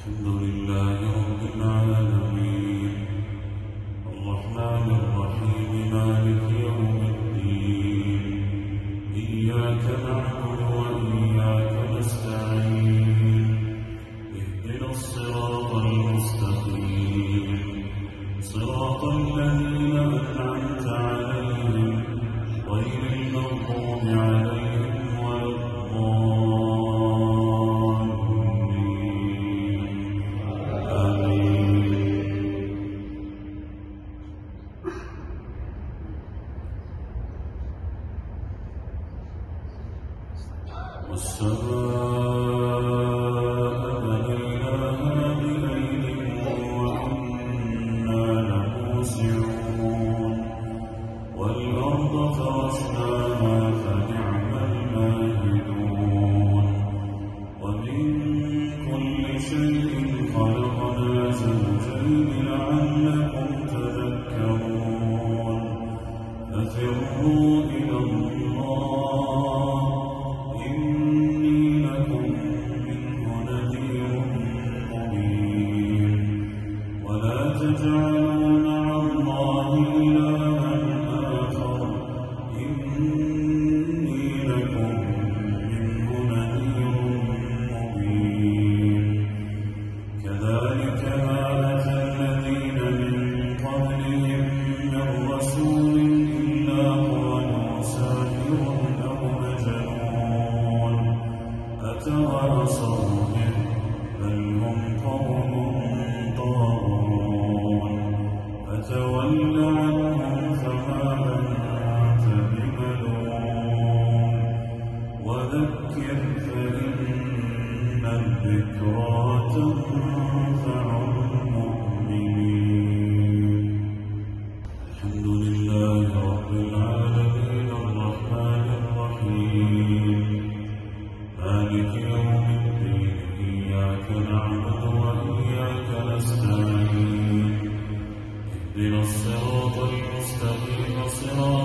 الحمد لله رب العالمين الرحمن الرحيم مالك يوم الدين إياك نعبد وإياك نستعين اهدنا الصراط المستقيم صراط الذين أنعمت عليهم غير المغضوب عليهم ولا والسماء بنيناها بأيد وإنا لموسعون والأرض فرشناها فنعم الماهدون ومن كل شيء خلقنا زوجين لعلكم تذكرون ففروا إلى الله إني لكم منه نذير مبين ولا تجعلوا مع الله إلها آخر إني لكم منه نذير مبين كذلك ما أتى الذين من قبلهم من رسول إلا قالوا ساحر أو مجنون أتواصوا به بل هم قوم طاغون فتول عنهم فما أنت بملوم وذكر فإن الذكرى تنفع المؤمنين الحمد لله رب العالمين الرحمن الرحيم مالك يوم الدين إياك نعبد وإياك نستعين اهدنا الصراط المستقيم صراط